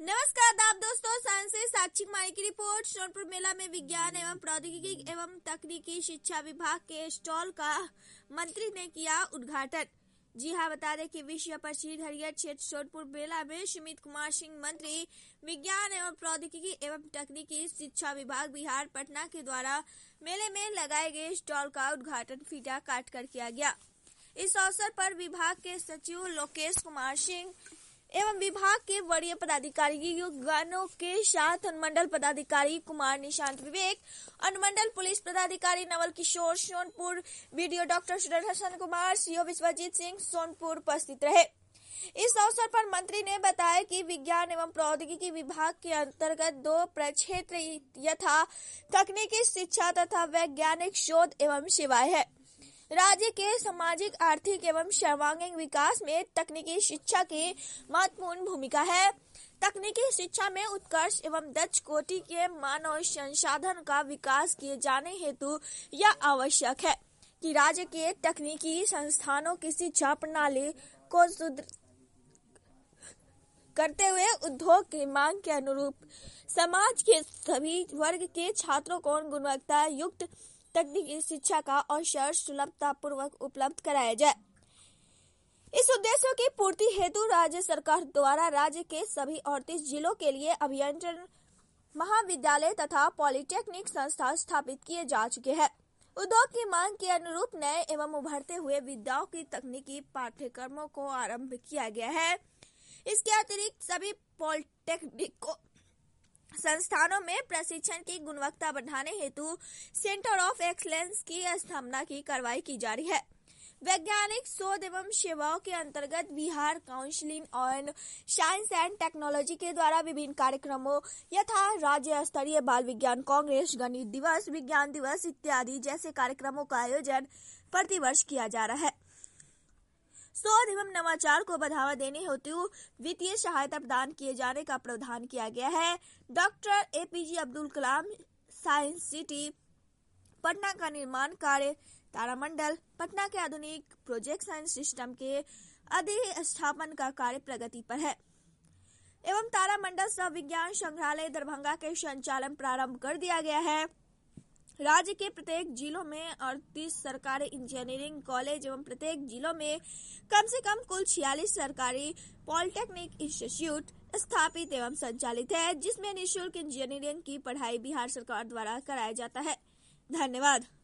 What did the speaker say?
नमस्कार आदाब दोस्तों, साइंस से साक्षी कुमारी की रिपोर्ट। सोनपुर मेला में विज्ञान एवं प्रौद्योगिकी एवं तकनीकी शिक्षा विभाग के स्टॉल का मंत्री ने किया उद्घाटन। जी हां, बता दें कि विश्व प्रसिद्ध हरियर क्षेत्र सोनपुर मेला में सुमित कुमार सिंह मंत्री विज्ञान एवं प्रौद्योगिकी एवं तकनीकी शिक्षा विभाग बिहार पटना के द्वारा मेले में लगाए गए स्टॉल का उद्घाटन फीता काट कर किया गया। इस अवसर पर विभाग के सचिव लोकेश कुमार सिंह एवं विभाग के वरीय पदाधिकारियों के साथ अनुमंडल पदाधिकारी कुमार निशांत विवेक, अनुमंडल पुलिस पदाधिकारी Naval Kishore Sonpur, BDO doctor Surendra Hasan Kumar, CO Vishwajeet Singh Sonpur उपस्थित रहे। इस अवसर पर मंत्री ने बताया कि विज्ञान एवं प्रौद्योगिकी विभाग के अंतर्गत 2 प्रक्षेत्र यथा तकनीकी शिक्षा तथा वैज्ञानिक शोध एवं सेवाएं है। राज्य के सामाजिक, आर्थिक एवं सर्वांगीण विकास में तकनीकी शिक्षा की महत्वपूर्ण भूमिका है। तकनीकी शिक्षा में उत्कर्ष एवं दक्ष कोटि के मानव संसाधन का विकास किए जाने हेतु यह आवश्यक है कि राज्य के तकनीकी संस्थानों की शिक्षा प्रणाली को सुदृढ़ करते हुए उद्योग की मांग के अनुरूप समाज के सभी वर्ग के छात्रों को गुणवत्ता युक्त तकनीकी शिक्षा का अवसर सुलभता पूर्वक उपलब्ध कराया जाए। इस उद्देश्यों की पूर्ति हेतु राज्य सरकार द्वारा राज्य के सभी 38 जिलों के लिए अभियंत्रण महाविद्यालय तथा पॉलिटेक्निक संस्था स्थापित किए जा चुके हैं। उद्योग की मांग के अनुरूप नए एवं उभरते हुए विद्याओं की तकनीकी पाठ्यक्रमों को आरंभ किया गया है। इसके अतिरिक्त सभी पॉलिटेक्निक संस्थानों में प्रशिक्षण की गुणवत्ता बढ़ाने हेतु सेंटर ऑफ एक्सीलेंस की स्थापना की कार्रवाई की जा रही है। वैज्ञानिक शोध एवं सेवाओं के अंतर्गत Bihar council on science and technology के द्वारा विभिन्न कार्यक्रमों यथा राज्य स्तरीय बाल विज्ञान कांग्रेस, गणित दिवस, विज्ञान दिवस इत्यादि जैसे कार्यक्रमों का आयोजन प्रतिवर्ष किया जा रहा है। शोध एवं नवाचार को बढ़ावा देने हेतु वित्तीय सहायता प्रदान किए जाने का प्रावधान किया गया है। Doctor APJ Abdul Kalam science city Patna का निर्माण कार्य, तारामंडल पटना के आधुनिक प्रोजेक्शन सिस्टम के अधिस्थापन का कार्य प्रगति पर है एवं तारामंडल सह विज्ञान संग्रहालय दरभंगा के संचालन प्रारंभ कर दिया गया है। राज्य के प्रत्येक जिलों में 38 सरकारी इंजीनियरिंग कॉलेज एवं प्रत्येक जिलों में कम से कम कुल 46 सरकारी पॉलिटेक्निक इंस्टीट्यूट स्थापित एवं संचालित है, जिसमें निःशुल्क इंजीनियरिंग की पढ़ाई बिहार सरकार द्वारा कराया जाता है। धन्यवाद।